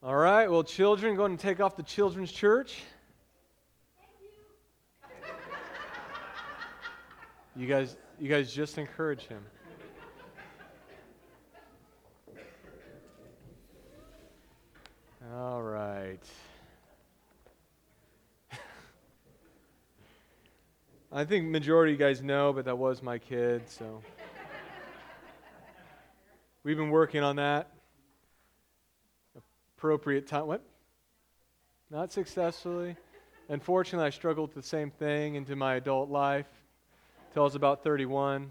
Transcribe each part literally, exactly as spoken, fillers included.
All right, well, children, go ahead and take off the children's church. You guys, you guys just encourage him. All right. I think majority of you guys know, but that was my kid, so we've been working on that. Appropriate time. What? Not successfully. Unfortunately, I struggled with the same thing into my adult life till I was about thirty-one.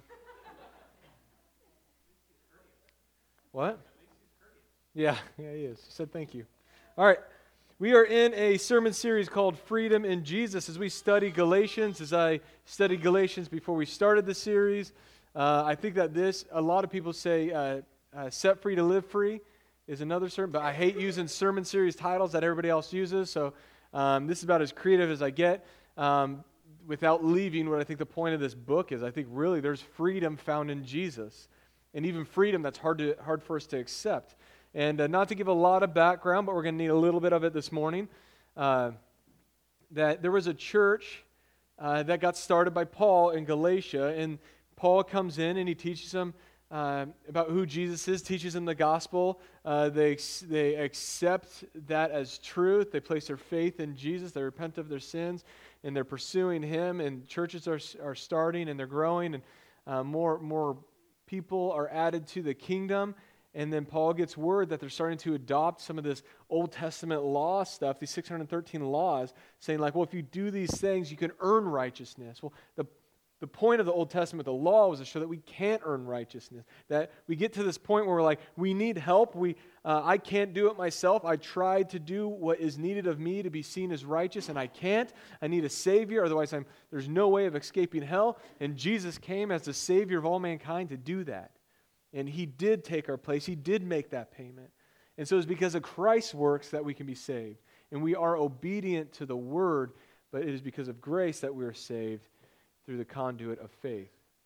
What? Yeah, yeah, he is. He said thank you. All right. We are in a sermon series called Freedom in Jesus as we study Galatians. As I studied Galatians before we started the series, uh, I think that this, a lot of people say, uh, uh, set free to live free is another sermon, but I hate using sermon series titles that everybody else uses, so um, this is about as creative as I get um, without leaving what I think the point of this book is. I think really there's freedom found in Jesus, and even freedom that's hard to hard for us to accept. And uh, not to give a lot of background, but we're going to need a little bit of it this morning, uh, that there was a church uh, that got started by Paul in Galatia, and Paul comes in and he teaches them uh, about who Jesus is, teaches them the gospel. Uh, they, they accept that as truth. They place their faith in Jesus. They repent of their sins, and they're pursuing Him, and churches are, are starting, and they're growing, and uh, more, more people are added to the kingdom. And then Paul gets word that they're starting to adopt some of this Old Testament law stuff, these six hundred thirteen laws, saying like, well, if you do these things, you can earn righteousness. Well, the, the point of the Old Testament, the law, was to show that we can't earn righteousness, that we get to this point where we're like, we need help. We, uh, I can't do it myself. I tried to do what is needed of me to be seen as righteous, and I can't. I need a Savior, otherwise I'm, there's no way of escaping hell. And Jesus came as the Savior of all mankind to do that. And He did take our place. He did make that payment. And so it's because of Christ's works that we can be saved. And we are obedient to the Word, but it is because of grace that we are saved through the conduit of faith.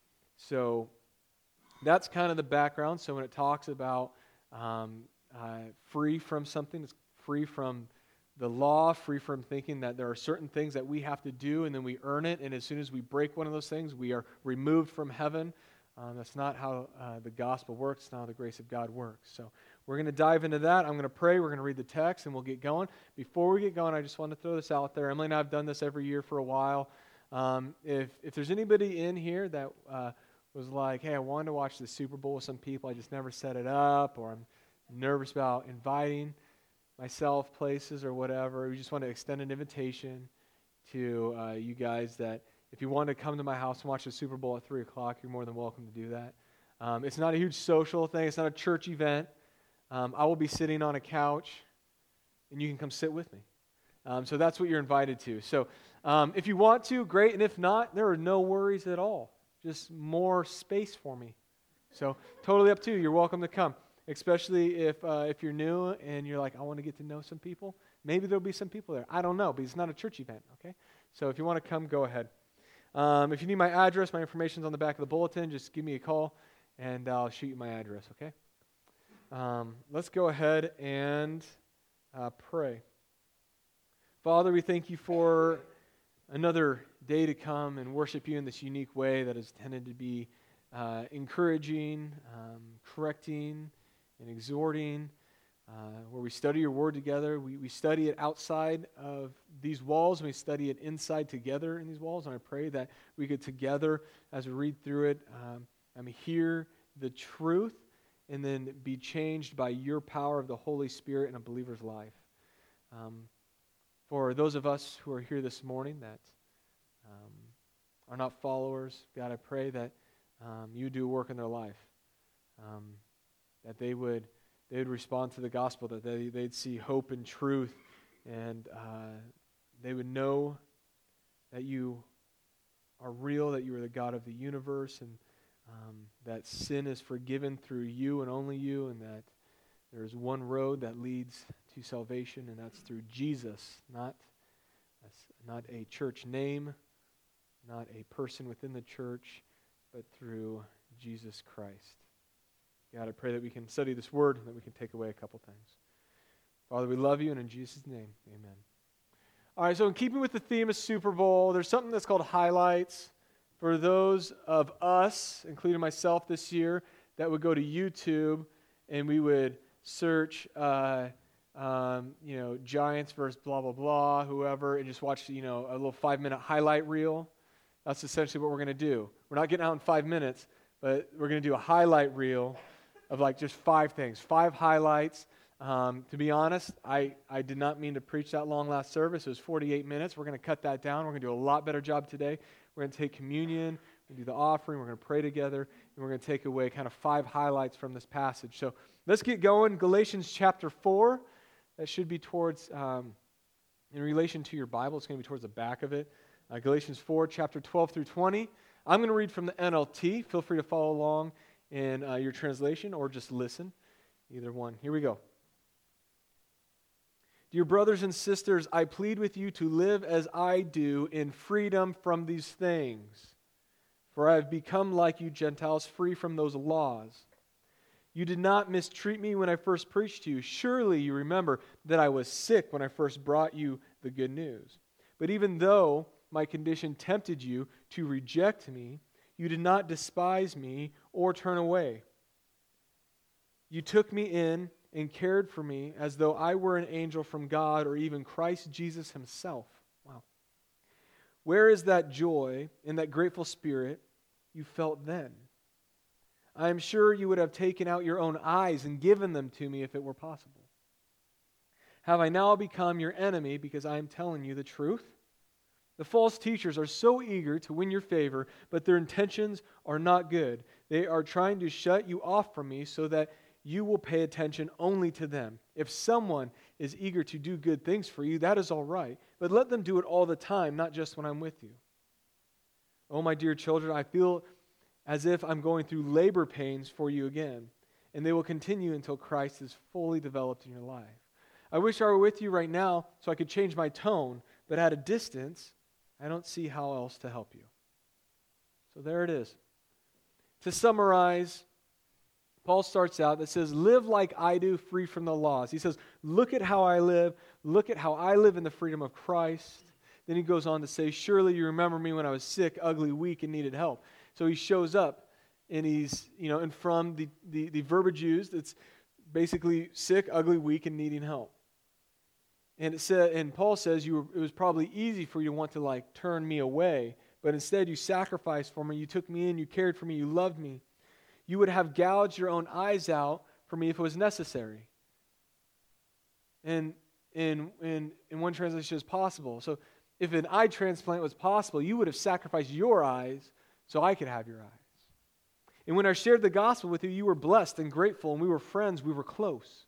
So that's kind of the background. So when it talks about um, uh, free from something, it's free from the law, free from thinking that there are certain things that we have to do and then we earn it. And as soon as we break one of those things, we are removed from heaven. Um, that's not how uh, the gospel works. It's not how the grace of God works. So we're going to dive into that. I'm going to pray. We're going to read the text, and we'll get going. Before we get going, I just want to throw this out there. Emily and I have done this every year for a while. Um, if if there's anybody in here that uh, was like, hey, I wanted to watch the Super Bowl with some people, I just never set it up, or I'm nervous about inviting myself places or whatever, we just want to extend an invitation to uh, you guys that if you want to come to my house and watch the Super Bowl at three o'clock, you're more than welcome to do that. Um, it's not a huge social thing. It's not a church event. Um, I will be sitting on a couch, and you can come sit with me. Um, so that's what you're invited to. So um, if you want to, great. And if not, there are no worries at all. Just more space for me. So totally up to you. You're welcome to come, especially if uh, if you're new and you're like, I want to get to know some people. Maybe there'll be some people there. I don't know, but it's not a church event, okay? So if you want to come, go ahead. Um, if you need my address, my information's on the back of the bulletin. Just give me a call, and I'll shoot you my address, okay? Um, let's go ahead and uh, pray. Father, we thank you for another day to come and worship you in this unique way that is intended to be uh, encouraging, um, correcting, and exhorting, uh, where we study your word together. We, we study it outside of these walls, and we study it inside together in these walls. And I pray that we could together, as we read through it, um, I mean, hear the truth and then be changed by your power of the Holy Spirit in a believer's life. Um, for those of us who are here this morning that um, are not followers, God, I pray that um, you do work in their life, um, that they would they would respond to the gospel, that they, they'd see hope and truth, and uh, they would know that you are real, that you are the God of the universe, and um, that sin is forgiven through you and only you, and that there is one road that leads to salvation, and that's through Jesus, not, that's not a church name, not a person within the church, but through Jesus Christ. God, I pray that we can study this word and that we can take away a couple things. Father, we love you, and in Jesus' name, amen. All right, so in keeping with the theme of Super Bowl, there's something that's called highlights. For those of us, including myself this year, that would go to YouTube and we would search, uh, um, you know, Giants versus blah, blah, blah, whoever, and just watch, you know, a little five-minute highlight reel. That's essentially what we're going to do. We're not getting out in five minutes, but we're going to do a highlight reel of like just five things, five highlights. Um, to be honest, I, I did not mean to preach that long last service. It was forty-eight minutes. We're going to cut that down. We're going to do a lot better job today. We're going to take communion, we're going to do the offering, we're going to pray together, and we're going to take away kind of five highlights from this passage. So let's get going. Galatians chapter four. That should be towards, um, in relation to your Bible, it's going to be towards the back of it. Uh, Galatians four, chapter twelve through twenty. I'm going to read from the N L T. Feel free to follow along in uh, your translation or just listen. Either one. Here we go. Dear brothers and sisters, I plead with you to live as I do in freedom from these things. For I have become like you Gentiles, free from those laws. You did not mistreat me when I first preached to you. Surely you remember that I was sick when I first brought you the good news. But even though my condition tempted you to reject me, you did not despise me or turn away. You took me in and cared for me as though I were an angel from God or even Christ Jesus himself. Wow. Where is that joy and that grateful spirit you felt then? I am sure you would have taken out your own eyes and given them to me if it were possible. Have I now become your enemy because I am telling you the truth? The false teachers are so eager to win your favor, but their intentions are not good. They are trying to shut you off from me so that you will pay attention only to them. If someone is eager to do good things for you, that is all right. But let them do it all the time, not just when I'm with you. Oh, my dear children, I feel as if I'm going through labor pains for you again, and they will continue until Christ is fully developed in your life. I wish I were with you right now so I could change my tone, but at a distance, I don't see how else to help you. So there it is. To summarize, Paul starts out that says, live like I do, free from the laws. He says, look at how I live. Look at how I live in the freedom of Christ. Then he goes on to say, surely you remember me when I was sick, ugly, weak, and needed help. So he shows up, and he's, you know, and from the, the, the verbiage used, it's basically sick, ugly, weak, and needing help. And it said, and Paul says you were, it was probably easy for you to want to like turn me away, but instead you sacrificed for me. You took me in, you cared for me, you loved me. You would have gouged your own eyes out for me if it was necessary. And in in in one translation, it's possible. So if an eye transplant was possible, you would have sacrificed your eyes so I could have your eyes. And when I shared the gospel with you, you were blessed and grateful, and we were friends, we were close.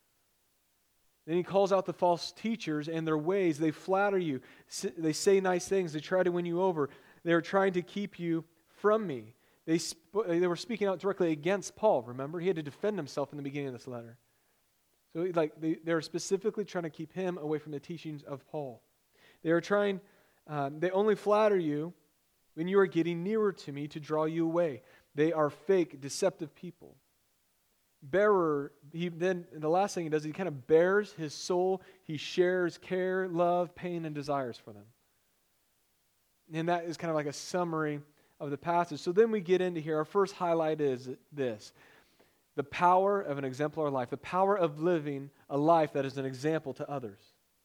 Then he calls out the false teachers and their ways. They flatter you. They say nice things. They try to win you over. They are trying to keep you from me. They, sp- they were speaking out directly against Paul, remember? He had to defend himself in the beginning of this letter. So like they, they are specifically trying to keep him away from the teachings of Paul. They are trying, um, they only flatter you when you are getting nearer to me to draw you away. They are fake, deceptive people. Bearer, he then, and the last thing he does, he kind of bears his soul. He shares care, love, pain, and desires for them. And that is kind of like a summary of the passage. So then we get into here. Our first highlight is this: the power of an exemplar life, the power of living a life that is an example to others.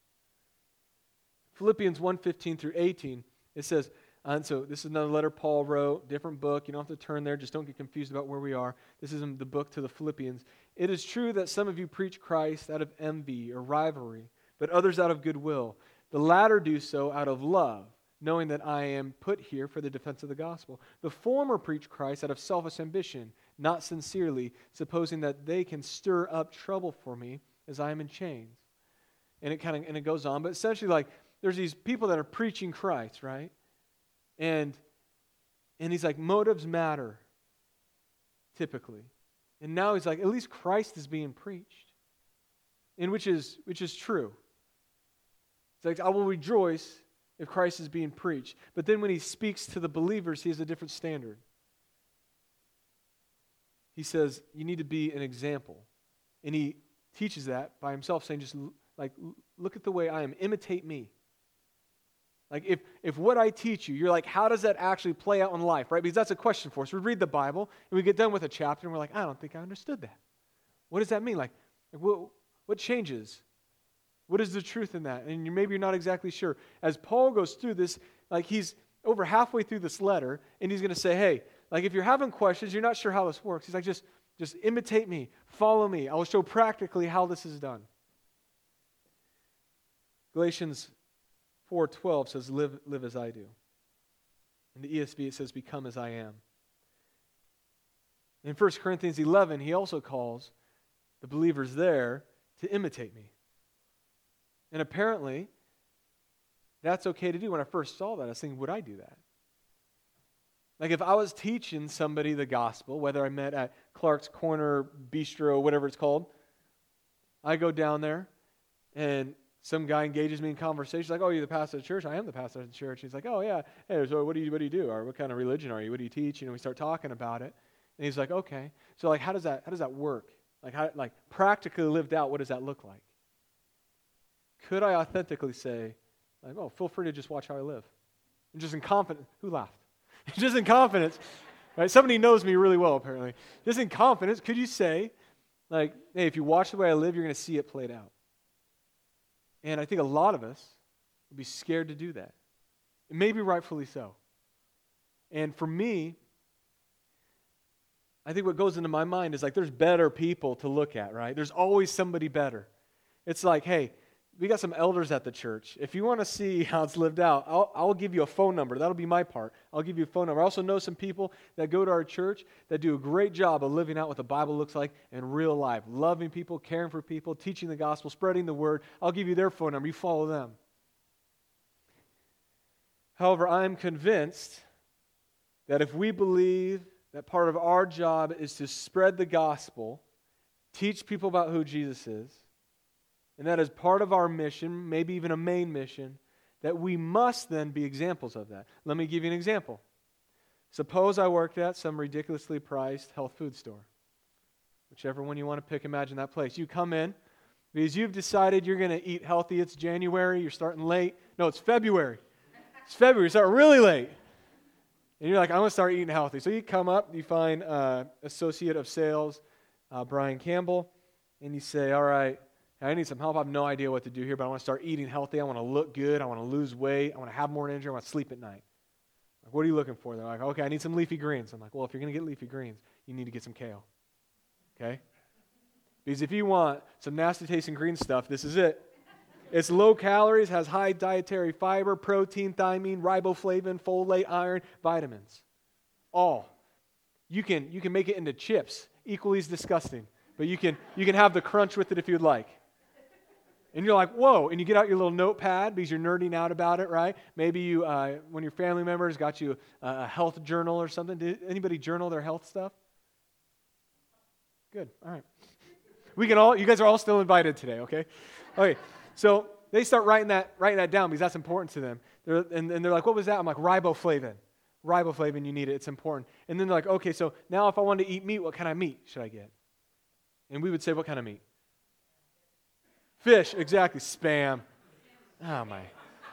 Philippians one fifteen through eighteen, it says, and so this is another letter Paul wrote, different book. You don't have to turn there. Just don't get confused about where we are. This is in the book to the Philippians. It is true that some of you preach Christ out of envy or rivalry, but others out of goodwill. The latter do so out of love, knowing that I am put here for the defense of the gospel. The former preach Christ out of selfish ambition, not sincerely, supposing that they can stir up trouble for me as I am in chains. And it kind of and it goes on, but essentially, like, there's these people that are preaching Christ, right? And and he's like, motives matter, typically. And now he's like, at least Christ is being preached. And which is which is true. It's like, I will rejoice if Christ is being preached. But then when he speaks to the believers, he has a different standard. He says, you need to be an example. And he teaches that by himself, saying just like, look at the way I am, imitate me. Like if, if what I teach you, you're like, how does that actually play out in life, right? Because that's a question for us. We read the Bible and we get done with a chapter and we're like, I don't think I understood that. What does that mean? Like, like what, what changes? What is the truth in that? And you, maybe you're not exactly sure. As Paul goes through this, like he's over halfway through this letter and he's going to say, hey, like if you're having questions, you're not sure how this works. He's like, just, just imitate me, follow me. I will show practically how this is done. Galatians four twelve says, live, live as I do. In the E S V it says, become as I am. In First Corinthians eleven, he also calls the believers there to imitate me. And apparently, that's okay to do. When I first saw that, I was thinking, would I do that? Like if I was teaching somebody the gospel, whether I met at Clark's Corner Bistro, whatever it's called, I go down there and some guy engages me in conversation, like, oh, you're the pastor of the church? I am the pastor of the church. He's like, oh, yeah. Hey, so what do you what do you do? Or what kind of religion are you? What do you teach? You know, we start talking about it. And he's like, okay. So like how does that how does that work? Like how like practically lived out, what does that look like? Could I authentically say, like, oh, feel free to just watch how I live? And just in confidence, who laughed? Just in confidence, right? Somebody knows me really well, apparently. Just in confidence, could you say, like, hey, if you watch the way I live, you're going to see it played out? And I think a lot of us would be scared to do that. And maybe rightfully so. And for me, I think what goes into my mind is like there's better people to look at, right? There's always somebody better. It's like, hey, we got some elders at the church. If you want to see how it's lived out, I'll, I'll give you a phone number. That'll be my part. I'll give you a phone number. I also know some people that go to our church that do a great job of living out what the Bible looks like in real life, loving people, caring for people, teaching the gospel, spreading the word. I'll give you their phone number. You follow them. However, I'm convinced that if we believe that part of our job is to spread the gospel, teach people about who Jesus is, and that is part of our mission, maybe even a main mission, that we must then be examples of that. Let me give you an example. Suppose I worked at some ridiculously priced health food store. Whichever one you want to pick, imagine that place. You come in because you've decided you're going to eat healthy. It's January. You're starting late. No, it's February. It's February. You start really late. And you're like, I'm going to start eating healthy. So you come up, you find uh, Associate of Sales, uh, Brian Campbell, and you say, all right, I need some help. I have no idea what to do here, but I want to start eating healthy. I want to look good. I want to lose weight. I want to have more energy. I want to sleep at night. Like, what are you looking for? They're like, okay, I need some leafy greens. I'm like, well, if you're going to get leafy greens, you need to get some kale. Okay? Because if you want some nasty tasting green stuff, this is it. It's low calories, has high dietary fiber, protein, thiamine, riboflavin, folate, iron, vitamins. All. You can, you can make it into chips, equally as disgusting. But you can, you can have the crunch with it if you'd like. And you're like, whoa, and you get out your little notepad because you're nerding out about it, right? Maybe you, uh, when your family members got you a, a health journal or something. Did anybody journal their health stuff? Good, all right. We can all, you guys are all still invited today, okay? Okay, so they start writing that writing that down because that's important to them. They're, and, and they're like, what was that? I'm like, riboflavin. Riboflavin, you need it, it's important. And then they're like, okay, so now if I wanted to eat meat, what kind of meat should I get? And we would say, what kind of meat? Fish, exactly. Spam. Oh, my.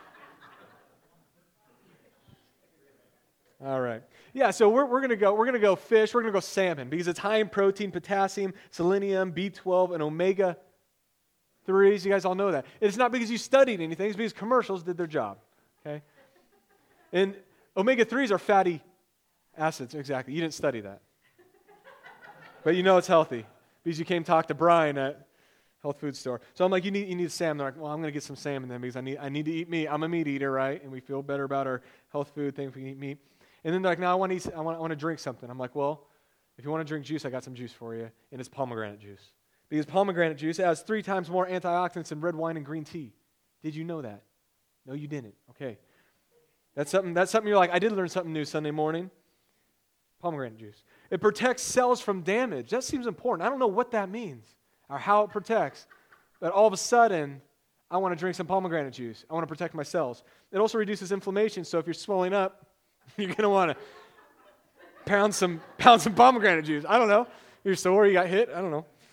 All right. Yeah, so we're, we're going to go We're gonna go fish. We're going to go salmon because it's high in protein, potassium, selenium, B twelve, and omega threes. You guys all know that. It's not because you studied anything. It's because commercials did their job. Okay? And omega threes are fatty acids. Exactly. You didn't study that. But you know it's healthy because you came talk to Brian at health food store. So I'm like, you need you need salmon. They're like, well, I'm going to get some salmon then because I need I need to eat meat. I'm a meat eater, right? And we feel better about our health food thing if we can eat meat. And then they're like, no, I want to eat, I want I want to drink something. I'm like, well, if you want to drink juice, I got some juice for you, and it's pomegranate juice. Because pomegranate juice has three times more antioxidants than red wine and green tea. Did you know that? No, you didn't. Okay. That's something that's something you're like, I did learn something new Sunday morning. Pomegranate juice. It protects cells from damage. That seems important. I don't know what that means or how it protects. But all of a sudden, I want to drink some pomegranate juice. I want to protect my cells. It also reduces inflammation, so if you're swelling up, you're going to want to pound some pound some pomegranate juice. I don't know. You're sore, you got hit, I don't know.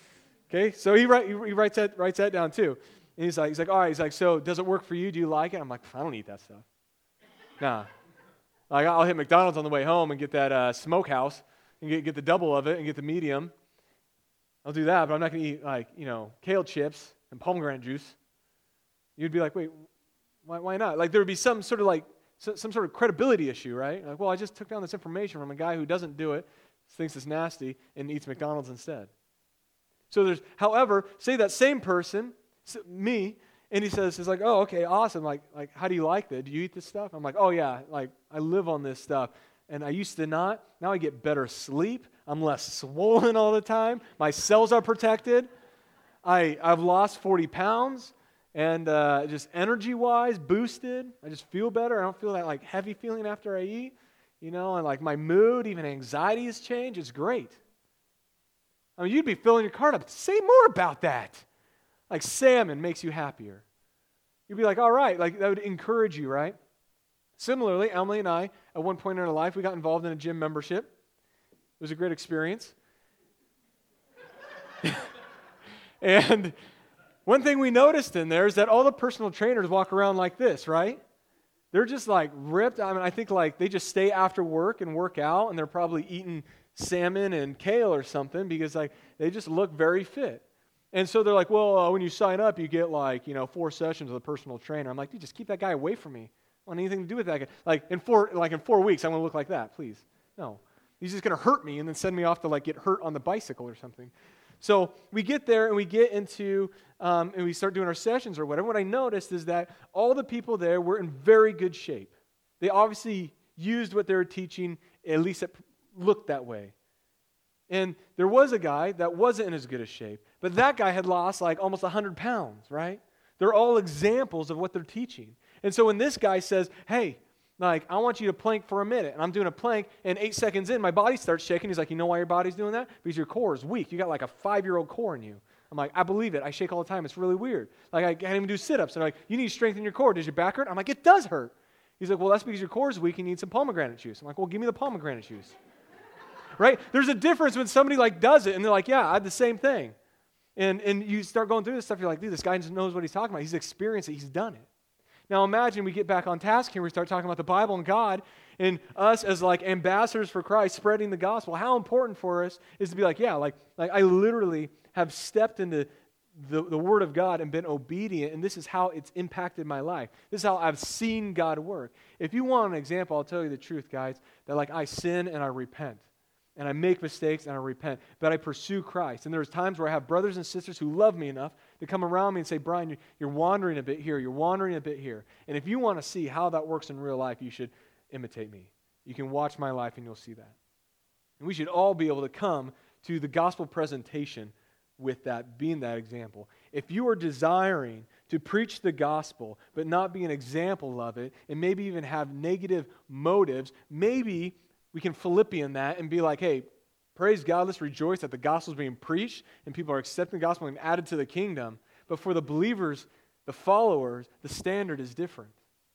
Okay, so he, write, he writes that writes that down too. And he's like, he's like, all right, he's like, so does it work for you? Do you like it? I'm like, I don't eat that stuff. Nah. Like, I'll hit McDonald's on the way home and get that uh, smokehouse and get, get the double of it and get the medium. I'll do that, but I'm not going to eat, like, you know, kale chips and pomegranate juice. You'd be like, wait, why, why not? Like, there would be some sort of like, so, some sort of credibility issue, right? Like, well, I just took down this information from a guy who doesn't do it, thinks it's nasty, and eats McDonald's instead. So there's, however, say that same person, me, and he says, he's like, oh, okay, awesome. Like, like, how do you like that? Do you eat this stuff? I'm like, oh, yeah, like, I live on this stuff. And I used to not. Now I get better sleep. I'm less swollen all the time. My cells are protected. I, I've lost forty pounds. And uh, just energy-wise, boosted. I just feel better. I don't feel that, like, heavy feeling after I eat. You know, and, like, my mood, even anxiety has changed. It's great. I mean, you'd be filling your cart up. Say more about that. Like, salmon makes you happier. You'd be like, all right, like, that would encourage you, right? Similarly, Emily and I, at one point in our life, we got involved in a gym membership. It was a great experience. And one thing we noticed in there is that all the personal trainers walk around like this, right? They're just like ripped. I mean, I think like they just stay after work and work out, and they're probably eating salmon and kale or something because like they just look very fit. And so they're like, well, uh, when you sign up, you get like, you know, four sessions with a personal trainer. I'm like, dude, just keep that guy away from me. I don't want anything to do with that guy. Like in four, like in four weeks, I'm going to look like that, please. No. He's just going to hurt me and then send me off to like get hurt on the bicycle or something. So we get there and we get into, um, and we start doing our sessions or whatever. What I noticed is that all the people there were in very good shape. They obviously used what they were teaching, at least it looked that way. And there was a guy that wasn't in as good a shape, but that guy had lost like almost one hundred pounds, right? They're all examples of what they're teaching. And so when this guy says, hey, like, I want you to plank for a minute, and I'm doing a plank, and eight seconds in, my body starts shaking. He's like, you know why your body's doing that? Because your core is weak. You got like a five-year-old core in you. I'm like, I believe it. I shake all the time. It's really weird. Like, I can't even do sit-ups. They're like, you need to strengthen your core. Does your back hurt? I'm like, it does hurt. He's like, well, that's because your core is weak and you need some pomegranate juice. I'm like, well, give me the pomegranate juice. Right? There's a difference when somebody like does it, and they're like, yeah, I had the same thing. And and you start going through this stuff, you're like, dude, this guy just knows what he's talking about. He's experienced it. He's done it. Now imagine we get back on task here. We start talking about the Bible and God and us as like ambassadors for Christ spreading the gospel. How important for us is to be like, yeah, like, like I literally have stepped into the, the Word of God and been obedient, and this is how it's impacted my life. This is how I've seen God work. If you want an example, I'll tell you the truth, guys, that like I sin and I repent. And I make mistakes and I repent, but I pursue Christ. And there's times where I have brothers and sisters who love me enough to come around me and say, Brian, you're wandering a bit here, you're wandering a bit here. And if you want to see how that works in real life, you should imitate me. You can watch my life and you'll see that. And we should all be able to come to the gospel presentation with that, being that example. If you are desiring to preach the gospel, but not be an example of it, and maybe even have negative motives, maybe we can Philippian that and be like, hey, praise God, let's rejoice that the gospel is being preached and people are accepting the gospel and added to the kingdom. But for the believers, the followers, the standard is different.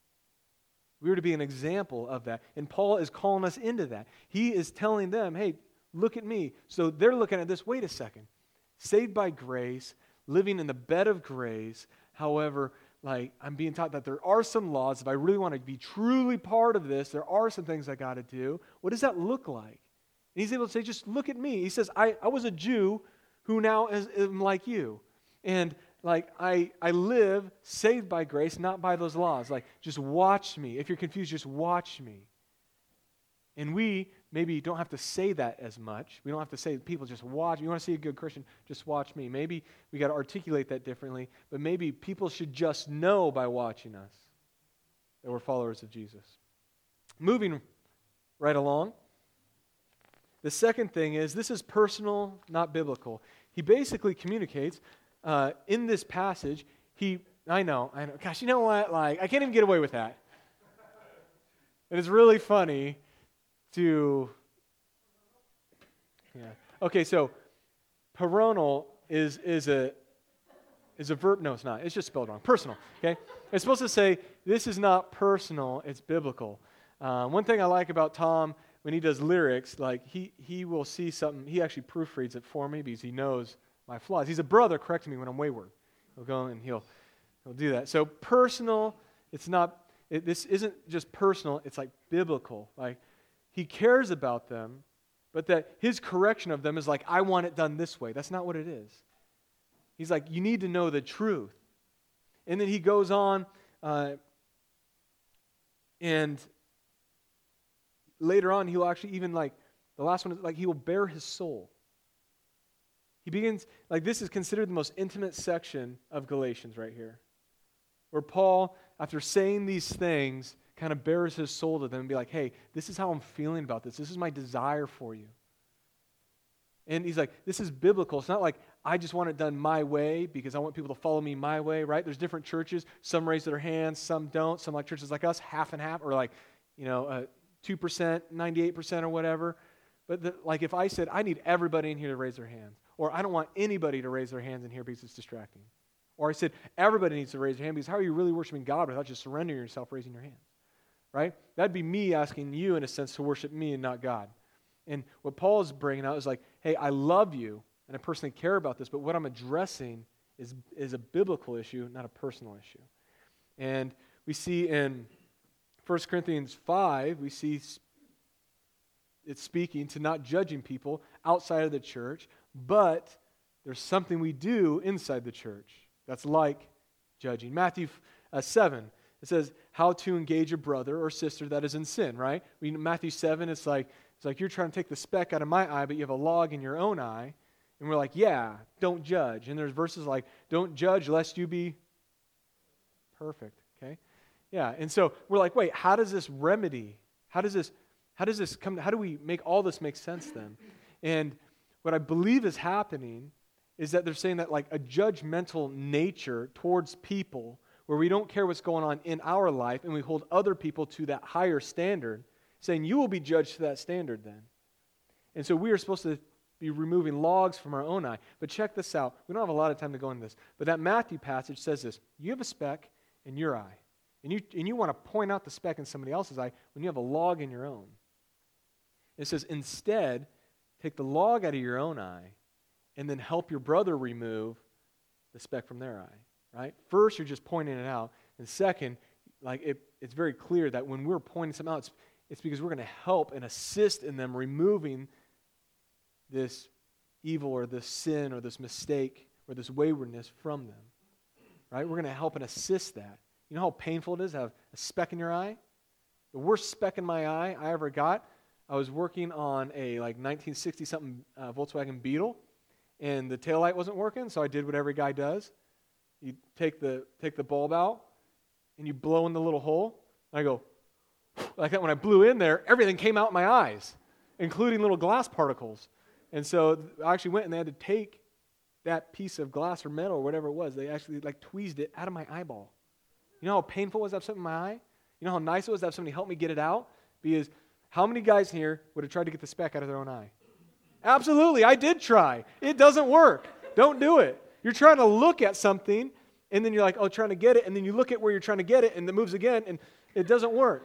We are to be an example of that. And Paul is calling us into that. He is telling them, hey, look at me. So they're looking at this, wait a second. Saved by grace, living in the bed of grace, however, like, I'm being taught that there are some laws. If I really want to be truly part of this, there are some things I got to do. What does that look like? And he's able to say, just look at me. He says, I, I was a Jew who now is, am like you. And, like, I, I live saved by grace, not by those laws. Like, just watch me. If you're confused, just watch me. And we maybe don't have to say that as much. We don't have to say, people just watch. You want to see a good Christian, just watch me. Maybe we got to articulate that differently, but maybe people should just know by watching us that we're followers of Jesus. Moving right along, the second thing is this is personal, not biblical. He basically communicates uh, in this passage, he, I know, I know, gosh, you know what? Like, I can't even get away with that. And it's really funny to, yeah. Okay, so paronal is is a is a verb. No, it's not. It's just spelled wrong. Personal. Okay, it's supposed to say this is not personal. It's biblical. Uh, one thing I like about Tom when he does lyrics, like he he will see something. He actually proofreads it for me because he knows my flaws. He's a brother correcting me when I'm wayward. He'll go and he'll, he'll do that. So personal, it's not, it, this isn't just personal, it's like biblical. Like, he cares about them, but that his correction of them is like, I want it done this way. That's not what it is. He's like, you need to know the truth. And then he goes on, uh, and later on, he'll actually even like, the last one is like, he will bear his soul. He begins, like this is considered the most intimate section of Galatians right here, where Paul, after saying these things, kind of bears his soul to them and be like, hey, this is how I'm feeling about this. This is my desire for you. And he's like, this is biblical. It's not like I just want it done my way because I want people to follow me my way, right? There's different churches. Some raise their hands, some don't. Some like churches like us, half and half, or like, you know, uh, two percent, ninety-eight percent or whatever. But the, like if I said, I need everybody in here to raise their hands, or I don't want anybody to raise their hands in here because it's distracting. Or I said, everybody needs to raise their hand because how are you really worshiping God without just surrendering yourself, raising your hands? Right? That'd be me asking you, in a sense, to worship me and not God. And what Paul is bringing out is like, hey, I love you, and I personally care about this, but what I'm addressing is, is a biblical issue, not a personal issue. And we see in First Corinthians five, we see it's speaking to not judging people outside of the church, but there's something we do inside the church that's like judging. Matthew uh, seven, it says how to engage a brother or sister that is in sin, right? We, Matthew seven, it's like, it's like you're trying to take the speck out of my eye, but you have a log in your own eye. And we're like, yeah, don't judge. And there's verses like, don't judge lest you be perfect, okay? Yeah, and so we're like, wait, how does this remedy, how does this, how does this come, how do we make all this make sense then? And what I believe is happening is that they're saying that like a judgmental nature towards people where we don't care what's going on in our life and we hold other people to that higher standard, saying you will be judged to that standard then. And so we are supposed to be removing logs from our own eye. But check this out. We don't have a lot of time to go into this. But that Matthew passage says this. You have a speck in your eye. And you, and you want to point out the speck in somebody else's eye when you have a log in your own. It says, instead, take the log out of your own eye and then help your brother remove the speck from their eye, right? First, you're just pointing it out. And second, like it, it's very clear that when we're pointing something out, it's, it's because we're going to help and assist in them removing this evil or this sin or this mistake or this waywardness from them, right? We're going to help and assist that. You know how painful it is to have a speck in your eye? The worst speck in my eye I ever got, I was working on a like nineteen sixty-something uh, Volkswagen Beetle, and the taillight wasn't working, so I did what every guy does. You take the take the bulb out, and you blow in the little hole, and I go, like that. When I blew in there, everything came out in my eyes, including little glass particles. And so I actually went and they had to take that piece of glass or metal or whatever it was. They actually like tweezed it out of my eyeball. You know how painful it was to have something in my eye? You know how nice it was to have somebody help me get it out? Because how many guys here would have tried to get the speck out of their own eye? Absolutely, I did try. It doesn't work. Don't do it. You're trying to look at something, and then you're like, oh, trying to get it, and then you look at where you're trying to get it, and it moves again, and it doesn't work.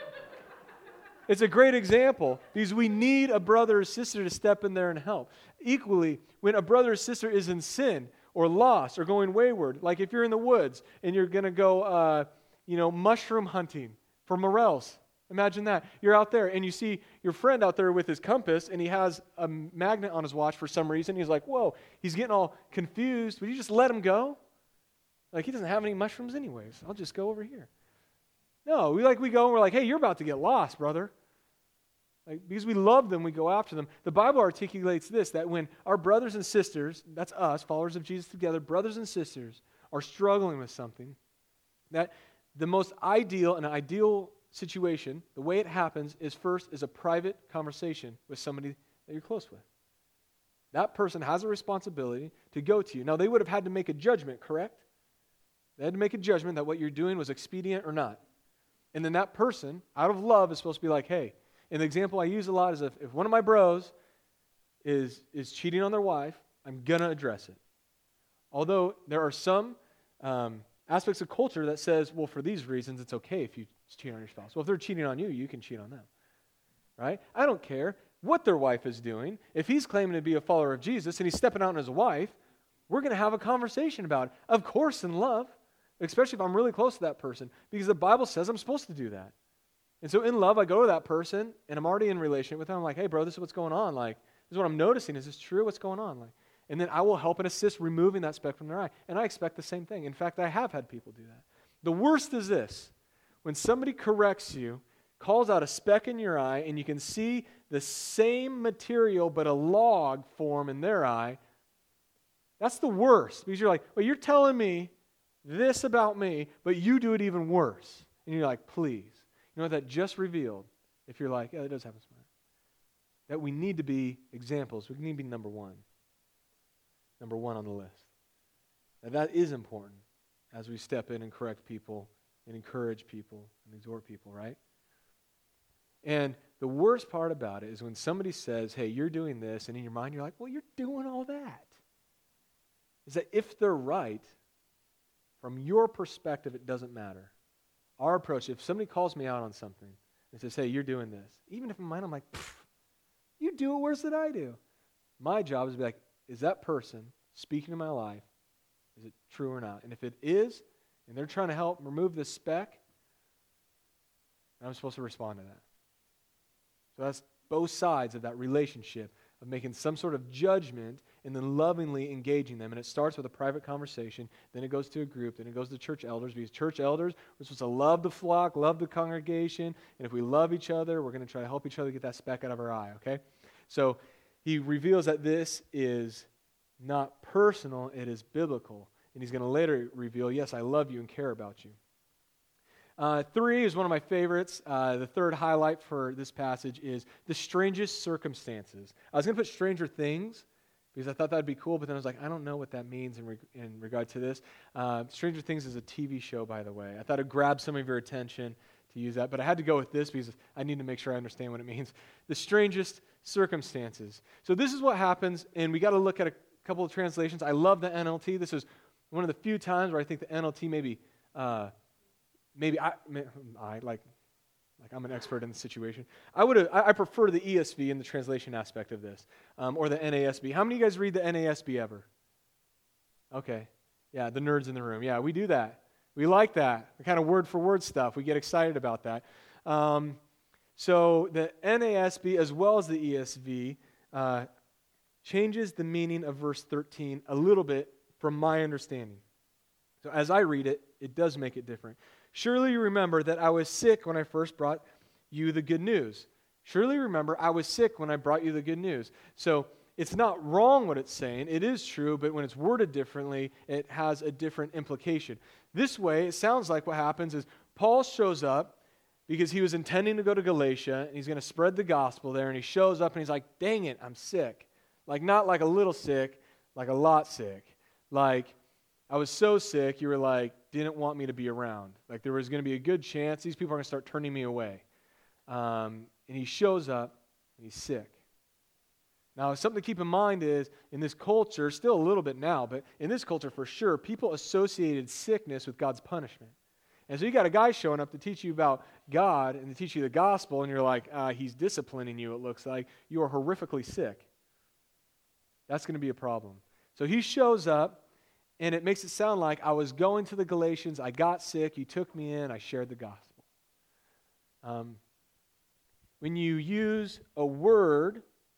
It's a great example because we need a brother or sister to step in there and help. Equally, when a brother or sister is in sin or lost or going wayward, like if you're in the woods and you're going to go, uh, you know, mushroom hunting for morels. Imagine that. You're out there and you see your friend out there with his compass and he has a magnet on his watch for some reason. He's like, whoa, he's getting all confused. Would you just let him go? Like he doesn't have any mushrooms anyways. I'll just go over here. No, we like we go and we're like, hey, you're about to get lost, brother. Like, because we love them, we go after them. The Bible articulates this, that when our brothers and sisters, that's us, followers of Jesus together, brothers and sisters, are struggling with something, that the most ideal and ideal situation, the way it happens, is first is a private conversation with somebody that you're close with. That person has a responsibility to go to you. Now, they would have had to make a judgment, correct? They had to make a judgment that what you're doing was expedient or not. And then that person, out of love, is supposed to be like, hey, and the example I use a lot is if, if one of my bros is, is cheating on their wife, I'm going to address it. Although there are some um, aspects of culture that says, well, for these reasons, it's okay if you cheat on your spouse. Well, if they're cheating on you, you can cheat on them. Right? I don't care what their wife is doing. If he's claiming to be a follower of Jesus and he's stepping out on his wife, we're going to have a conversation about it. Of course, in love, especially if I'm really close to that person, because the Bible says I'm supposed to do that. And so in love, I go to that person, and I'm already in relationship with them. I'm like, hey, bro, this is what's going on. Like, this is what I'm noticing. Is this true? What's going on? Like, and then I will help and assist removing that speck from their eye. And I expect the same thing. In fact, I have had people do that. The worst is this. When somebody corrects you, calls out a speck in your eye, and you can see the same material but a log form in their eye, that's the worst. Because you're like, well, you're telling me this about me, but you do it even worse. And you're like, please. You know what that just revealed? If you're like, yeah, it does happen to me. That we need to be examples. We need to be number one. Number one on the list. Now that is important as we step in and correct people and encourage people and exhort people, right? And the worst part about it is when somebody says, hey, you're doing this, and in your mind you're like, well, you're doing all that. Is that if they're right, from your perspective, it doesn't matter. Our approach, if somebody calls me out on something and says, hey, you're doing this, even if in mine I'm like, you do it worse than I do. My job is to be like, is that person speaking in my life, is it true or not? And if it is, and they're trying to help remove this speck, I'm supposed to respond to that. So that's both sides of that relationship of making some sort of judgment and then lovingly engaging them. And it starts with a private conversation, then it goes to a group, then it goes to church elders, because church elders, we're supposed to love the flock, love the congregation, and if we love each other, we're going to try to help each other get that speck out of our eye, okay? So he reveals that this is not personal, it is biblical. And he's going to later reveal, yes, I love you and care about you. Uh, three is one of my favorites. Uh, the third highlight for this passage is the strangest circumstances. I was going to put stranger things because I thought that would be cool, but then I was like, I don't know what that means in, re- in regard to this. Uh, Stranger Things is a T V show, by the way. I thought it would grab some of your attention to use that, but I had to go with this because I need to make sure I understand what it means. The strangest circumstances. So this is what happens, and we got to look at a couple of translations. I love the N L T. This is one of the few times where I think the N L T maybe... Uh, Maybe I, I like, like I'm an expert in the situation. I would, I, I prefer the E S V in the translation aspect of this, um, or the N A S B. How many of you guys read the N A S B ever? Okay, yeah, the nerds in the room. Yeah, we do that. We like that, the kind of word for word stuff. We get excited about that. Um, so the N A S B as well as the E S V uh, changes the meaning of verse thirteen a little bit from my understanding. So as I read it, it does make it different. Surely you remember that I was sick when I first brought you the good news. Surely remember I was sick when I brought you the good news. So it's not wrong what it's saying. It is true, but when it's worded differently, it has a different implication. This way, it sounds like what happens is Paul shows up because he was intending to go to Galatia, and he's going to spread the gospel there, and he shows up and he's like, dang it, I'm sick. Like not like a little sick, like a lot sick. Like I was so sick, you were like, didn't want me to be around. Like there was going to be a good chance these people are going to start turning me away. Um, and he shows up, and he's sick. Now, something to keep in mind is, in this culture, still a little bit now, but in this culture for sure, people associated sickness with God's punishment. And so you got a guy showing up to teach you about God and to teach you the gospel, and you're like, uh, he's disciplining you, it looks like. You are horrifically sick. That's going to be a problem. So he shows up, and it makes it sound like I was going to the Galatians, I got sick, you took me in, I shared the gospel. Um, when you use a word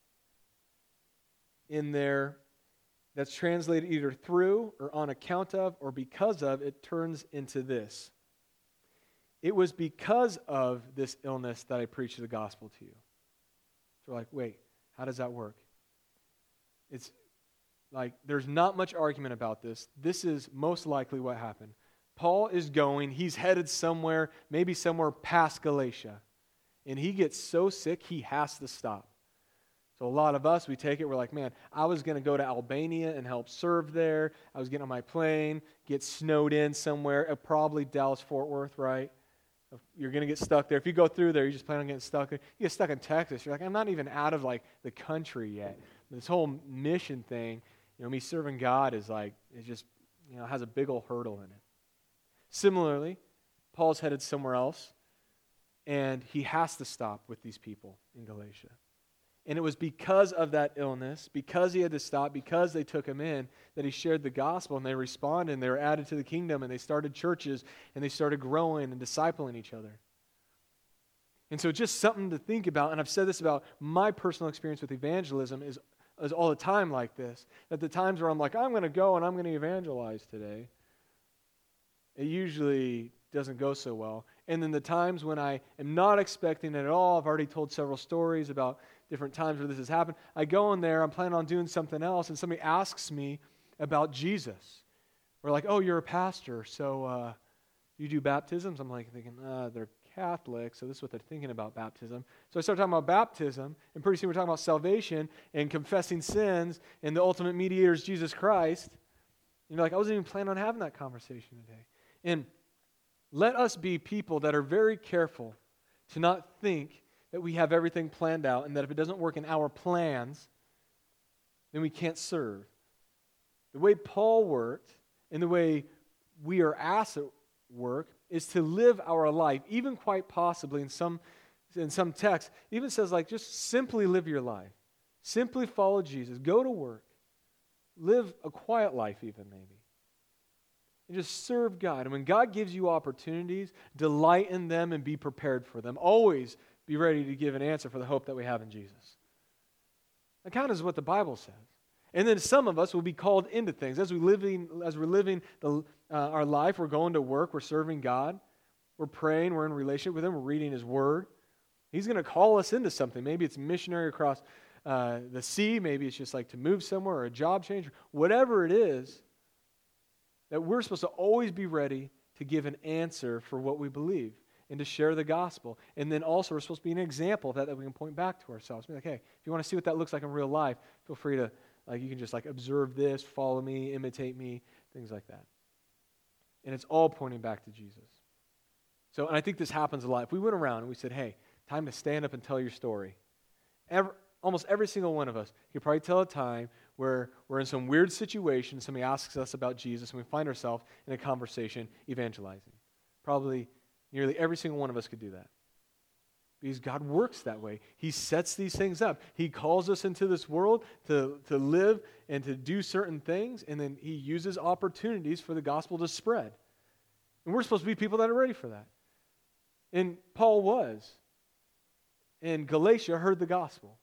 in there that's translated either through or on account of or because of, it turns into this. It was because of this illness that I preached the gospel to you. So we're like, wait, how does that work? It's like, there's not much argument about this. This is most likely what happened. Paul is going, he's headed somewhere, maybe somewhere past Galatia. And he gets so sick, he has to stop. So a lot of us, we take it, we're like, man, I was going to go to Albania and help serve there. I was getting on my plane, get snowed in somewhere, uh, probably Dallas-Fort Worth, right? You're going to get stuck there. If you go through there, you just plan on getting stuck there. You get stuck in Texas, you're like, I'm not even out of like the country yet. This whole mission thing, you know, me serving God is like, it just, you know, has a big old hurdle in it. Similarly, Paul's headed somewhere else, and he has to stop with these people in Galatia. And it was because of that illness, because he had to stop, because they took him in, that he shared the gospel, and they responded, and they were added to the kingdom, and they started churches, and they started growing and discipling each other. And so just something to think about, and I've said this about my personal experience with evangelism is, is all the time like this, that the times where I'm like, I'm going to go and I'm going to evangelize today, it usually doesn't go so well. And then the times when I am not expecting it at all, I've already told several stories about different times where this has happened. I go in there, I'm planning on doing something else, and somebody asks me about Jesus. Or like, oh, you're a pastor, so uh, you do baptisms? I'm like thinking, uh, they're Catholic, so this is what they're thinking about baptism. So I start talking about baptism, and pretty soon we're talking about salvation and confessing sins, and the ultimate mediator is Jesus Christ. And you're like, I wasn't even planning on having that conversation today. And let us be people that are very careful to not think that we have everything planned out, and that if it doesn't work in our plans, then we can't serve. The way Paul worked and the way we are asked to work is to live our life, even quite possibly in some in some texts, even says like just simply live your life. Simply follow Jesus. Go to work. Live a quiet life even maybe. And just serve God. And when God gives you opportunities, delight in them and be prepared for them. Always be ready to give an answer for the hope that we have in Jesus. That kind of is what the Bible says. And then some of us will be called into things. As, we living, as we're living the, uh, our life, we're going to work, we're serving God, we're praying, we're in relationship with Him, we're reading His Word. He's going to call us into something. Maybe it's missionary across uh, the sea. Maybe it's just like to move somewhere or a job change. Whatever it is, that we're supposed to always be ready to give an answer for what we believe and to share the gospel. And then also we're supposed to be an example of that that we can point back to ourselves. Be like, hey, if you want to see what that looks like in real life, feel free to, like, you can just like observe this, follow me, imitate me, things like that. And it's all pointing back to Jesus. So, and I think this happens a lot. If we went around and we said, hey, time to stand up and tell your story. Every, almost every single one of us could probably tell a time where we're in some weird situation, somebody asks us about Jesus, and we find ourselves in a conversation evangelizing. Probably nearly every single one of us could do that. Because God works that way. He sets these things up. He calls us into this world to, to live and to do certain things, and then He uses opportunities for the gospel to spread. And we're supposed to be people that are ready for that. And Paul was. And Galatia heard the gospel.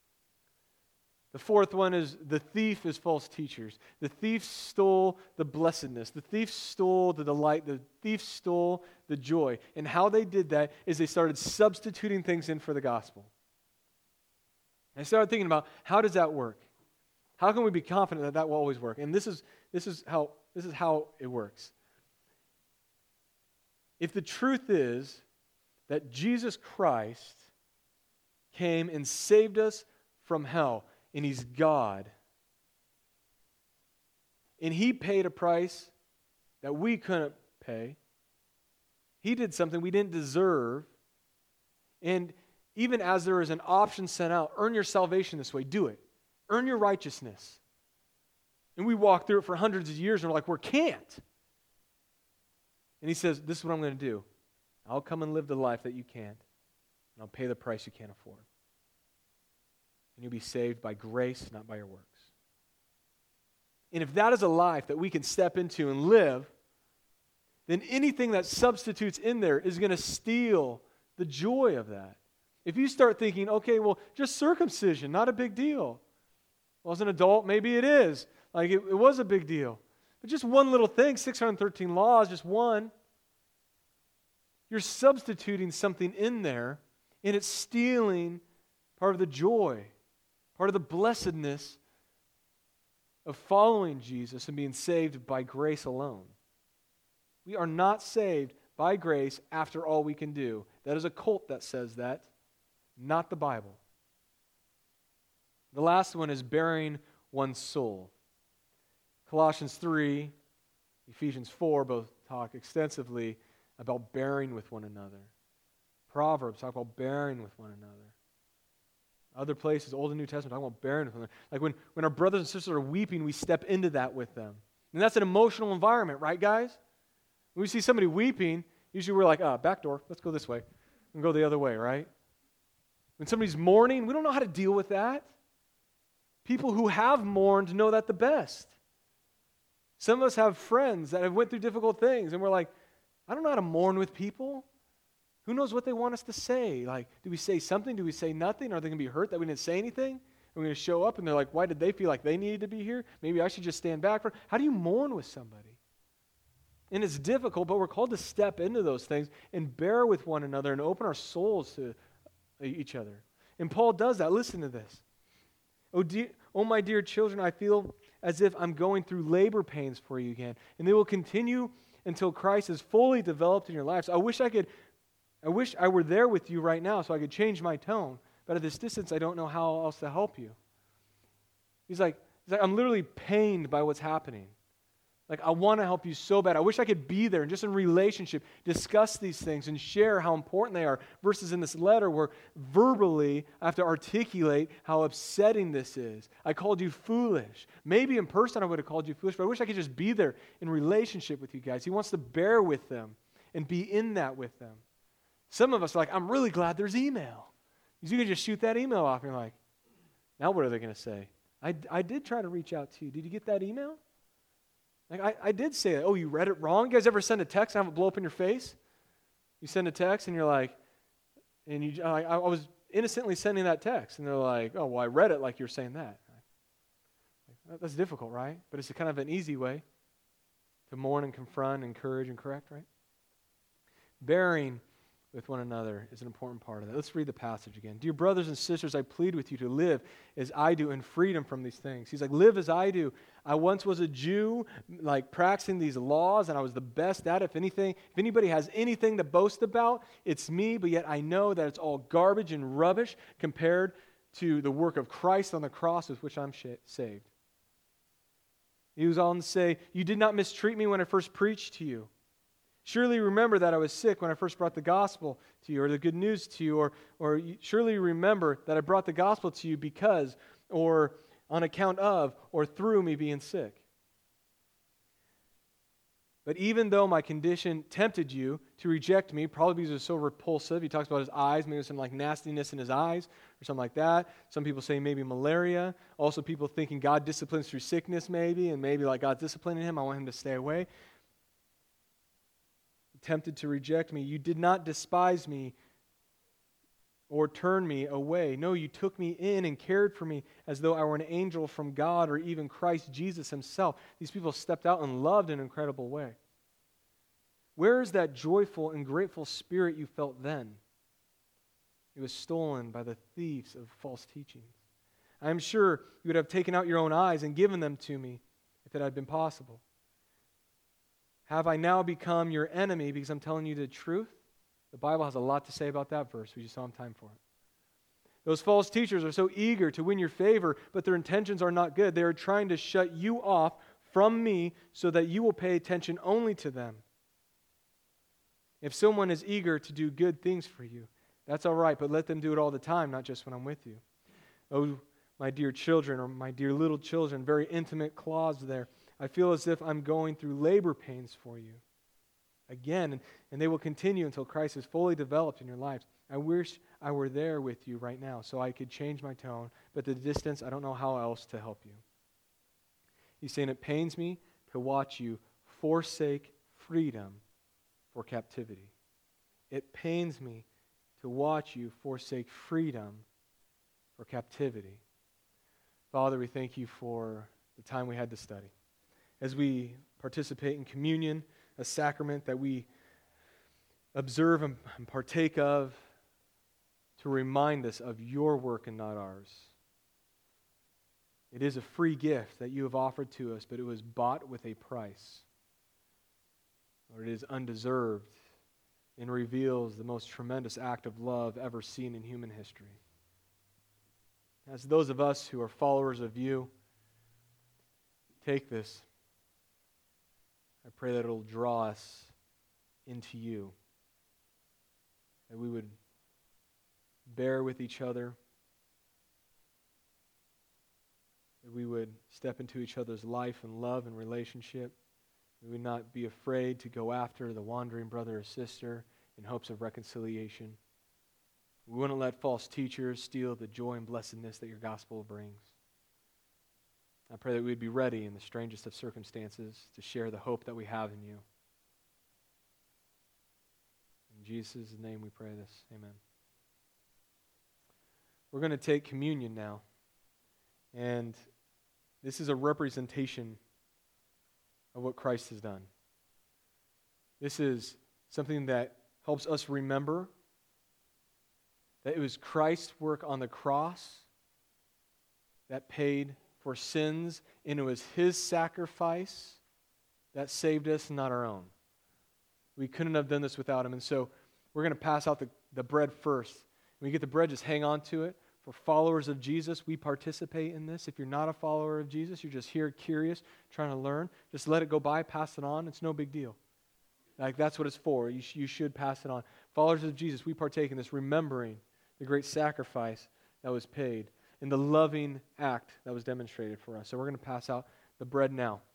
The fourth one is the thief is false teachers. The thief stole the blessedness. The thief stole the delight. The thief stole the joy. And how they did that is they started substituting things in for the gospel. And I started thinking about, how does that work? How can we be confident that that will always work? And this is this is how this is how it works. If the truth is that Jesus Christ came and saved us from hell, and He's God, and He paid a price that we couldn't pay. He did something we didn't deserve. And even as there is an option sent out, earn your salvation this way, do it. Earn your righteousness. And we walk through it for hundreds of years, and we're like, we can't. And He says, this is what I'm going to do. I'll come and live the life that you can't, and I'll pay the price you can't afford. And you'll be saved by grace, not by your works. And if that is a life that we can step into and live, then anything that substitutes in there is going to steal the joy of that. If you start thinking, okay, well, just circumcision, not a big deal. Well, as an adult, maybe it is. Like, it, it was a big deal. But just one little thing, six hundred thirteen laws, just one. You're substituting something in there, and it's stealing part of the joy, part of the blessedness of following Jesus and being saved by grace alone. We are not saved by grace after all we can do. That is a cult that says that, not the Bible. The last one is bearing one's soul. Colossians three, Ephesians four both talk extensively about bearing with one another. Proverbs talk about bearing with one another. Other places, Old and New Testament, talk about bearing with one another. Like when, when our brothers and sisters are weeping, we step into that with them. And that's an emotional environment, right, guys? When we see somebody weeping, usually we're like, ah, back door, let's go this way. And go the other way, right? When somebody's mourning, we don't know how to deal with that. People who have mourned know that the best. Some of us have friends that have went through difficult things, and we're like, I don't know how to mourn with people. Who knows what they want us to say? Like, do we say something? Do we say nothing? Are they going to be hurt that we didn't say anything? Are we going to show up and they're like, why did they feel like they needed to be here? Maybe I should just stand back. For How do you mourn with somebody? And it's difficult, but we're called to step into those things and bear with one another and open our souls to each other. And Paul does that. Listen to this. Oh, dear, oh, my dear children, I feel as if I'm going through labor pains for you again. And they will continue until Christ is fully developed in your lives. I wish I could, I wish I were there with you right now so I could change my tone. But at this distance, I don't know how else to help you. He's like, he's like I'm literally pained by what's happening. Like, I want to help you so bad. I wish I could be there and just in relationship discuss these things and share how important they are. Versus in this letter where verbally I have to articulate how upsetting this is. I called you foolish. Maybe in person I would have called you foolish, but I wish I could just be there in relationship with you guys. He wants to bear with them and be in that with them. Some of us are like, I'm really glad there's email. Because you can just shoot that email off and you're like, now what are they going to say? I, I did try to reach out to you. Did you get that email? Like I, I did say that. Oh, you read it wrong? You guys ever send a text and have it blow up in your face? You send a text and you're like, and you, I, I was innocently sending that text. And they're like, oh, well, I read it like you're saying that. Like, that's difficult, right? But it's a kind of an easy way to mourn and confront, encourage and correct, right? Bearing with one another is an important part of that. Let's read the passage again. Dear brothers and sisters, I plead with you to live as I do in freedom from these things. He's like, live as I do. I once was a Jew, like practicing these laws, and I was the best at it. If anything, if anybody has anything to boast about, it's me, but yet I know that it's all garbage and rubbish compared to the work of Christ on the cross with which I'm sh- saved. He was on to say, you did not mistreat me when I first preached to you. Surely remember that I was sick when I first brought the gospel to you, or the good news to you, or, or surely remember that I brought the gospel to you because, or on account of, or through me being sick. But even though my condition tempted you to reject me, probably because it was so repulsive, he talks about his eyes, maybe some like nastiness in his eyes, or something like that. Some people say maybe malaria. Also people thinking God disciplines through sickness maybe, and maybe like God's disciplining him, I want him to stay away. Tempted to reject me. You did not despise me or turn me away. No, you took me in and cared for me as though I were an angel from God or even Christ Jesus himself. These people stepped out and loved in an incredible way. Where is that joyful and grateful spirit you felt then? It was stolen by the thieves of false teachings. I am sure you would have taken out your own eyes and given them to me if it had been possible. Have I now become your enemy because I'm telling you the truth? The Bible has a lot to say about that verse. We just don't have time for it. Those false teachers are so eager to win your favor, but their intentions are not good. They are trying to shut you off from me so that you will pay attention only to them. If someone is eager to do good things for you, that's all right, but let them do it all the time, not just when I'm with you. Oh, my dear children, or my dear little children, very intimate clause there. I feel as if I'm going through labor pains for you. Again, and, and they will continue until Christ is fully developed in your lives. I wish I were there with you right now so I could change my tone, but at the distance, I don't know how else to help you. He's saying, it pains me to watch you forsake freedom for captivity. It pains me to watch you forsake freedom for captivity. Father, we thank you for the time we had to study. As we participate in communion, a sacrament that we observe and partake of to remind us of your work and not ours. It is a free gift that you have offered to us, but it was bought with a price. Lord, it is undeserved and reveals the most tremendous act of love ever seen in human history. As those of us who are followers of you take this, I pray that it will draw us into you, that we would bear with each other, that we would step into each other's life and love and relationship. We would not be afraid to go after the wandering brother or sister in hopes of reconciliation. We wouldn't let false teachers steal the joy and blessedness that your gospel brings. I pray that we'd be ready in the strangest of circumstances to share the hope that we have in you. In Jesus' name we pray this. Amen. We're going to take communion now. And this is a representation of what Christ has done. This is something that helps us remember that it was Christ's work on the cross that paid for sins, and it was His sacrifice that saved us, not our own. We couldn't have done this without Him. And so we're going to pass out the, the bread first. When you get the bread, just hang on to it. For followers of Jesus, we participate in this. If you're not a follower of Jesus, you're just here curious, trying to learn, just let it go by, pass it on. It's no big deal. Like, that's what it's for. You, sh- you should pass it on. Followers of Jesus, we partake in this, remembering the great sacrifice that was paid and the loving act that was demonstrated for us. So we're going to pass out the bread now.